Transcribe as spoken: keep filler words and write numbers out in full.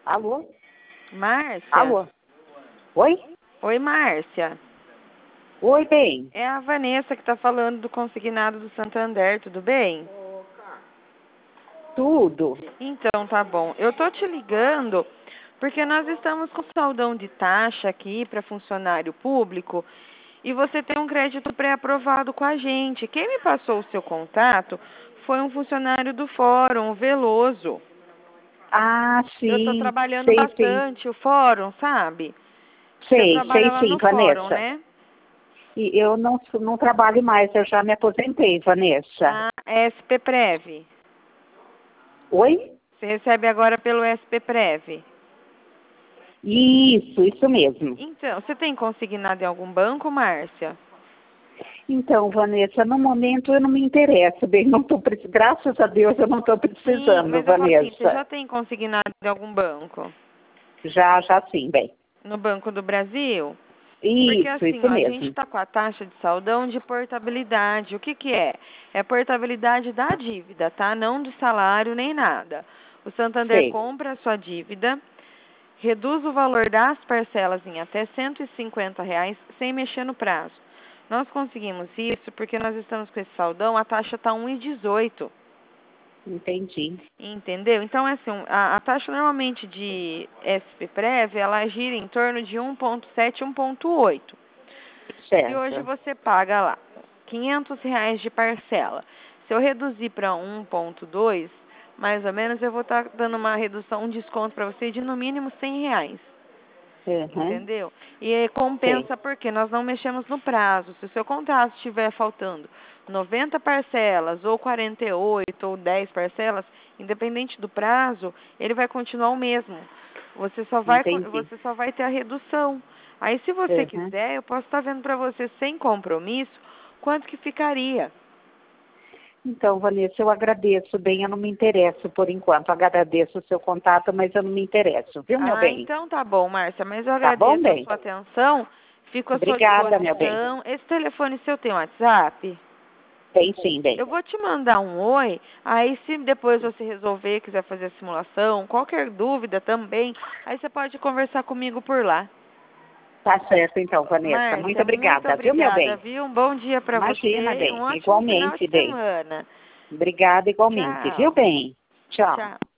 Alô? Márcia? Alô? Oi? Oi, Márcia. Oi, bem. É a Vanessa que está falando do consignado do Santander, tudo bem? Tudo. Então, tá bom. Eu tô te ligando porque nós estamos com saldão de taxa aqui para funcionário público e você tem um crédito pré-aprovado com a gente. Quem me passou o seu contato foi um funcionário do fórum, o Veloso. Ah, Eu tô sim. trabalhando Sei, sim. bastante o fórum, sabe? Você Sei, trabalha sei lá sim, no fórum, Vanessa. né? E eu não, não trabalho mais, eu já me aposentei, Vanessa. Ah, S P Prev. Oi? Você recebe agora pelo S P Prev. Isso, isso mesmo. Então, você tem consignado em algum banco, Márcia? Então, Vanessa, no momento eu não me interesso, bem, não tô, pre- graças a Deus eu não estou Sim, precisando, mas eu falo assim, você Vanessa. já tem consignado em algum banco? Já, já sim, bem. No Banco do Brasil? Porque Isso, assim, isso ó, a gente mesmo. está com a taxa de saldão de portabilidade. O que que é? É portabilidade da dívida, tá? Não do salário nem nada. O Santander Sei, compra a sua dívida, reduz o valor das parcelas em até cento e cinquenta reais sem mexer no prazo. Nós conseguimos isso porque nós estamos com esse saldão, a taxa está um e dezoito. entendi. Entendeu? Então, assim, a, a taxa normalmente de S P Prev, ela gira em torno de um ponto sete, um ponto oito. Se hoje Certo. você paga lá quinhentos reais de parcela, se eu reduzir para um ponto dois, mais ou menos, eu vou estar dando uma redução, um desconto para você de no mínimo cem reais. Uhum. Entendeu? E aí Sei, compensa porque nós não mexemos no prazo. Se o seu contrato estiver faltando noventa parcelas, ou quarenta e oito, ou dez parcelas, independente do prazo, ele vai continuar o mesmo. Você só vai, entendi. você só vai ter a redução. Aí, se você Uhum. quiser, eu posso estar vendo para você sem compromisso quanto que ficaria. Então, Vanessa, eu agradeço, bem, eu não me interesso por enquanto. Agradeço o seu contato, mas eu não me interesso, viu, meu Ah, bem? então tá bom, Márcia, mas eu Tá bom, agradeço a bem? sua atenção, fico à sua Obrigada, meu bem. disposição. Esse telefone seu tem WhatsApp? Tem sim, bem. Eu vou te mandar um oi, aí se depois você resolver, quiser fazer a simulação, qualquer dúvida também, aí você pode conversar comigo por lá. Tá certo, então, Vanessa. Muito Márcia, muito obrigada, viu, meu obrega, bem? viu? Um bom dia para Imagina, você e um bem. ótimo final Igualmente, de bem. semana. Obrigada igualmente, viu, Tchau. bem? Tchau. Tchau.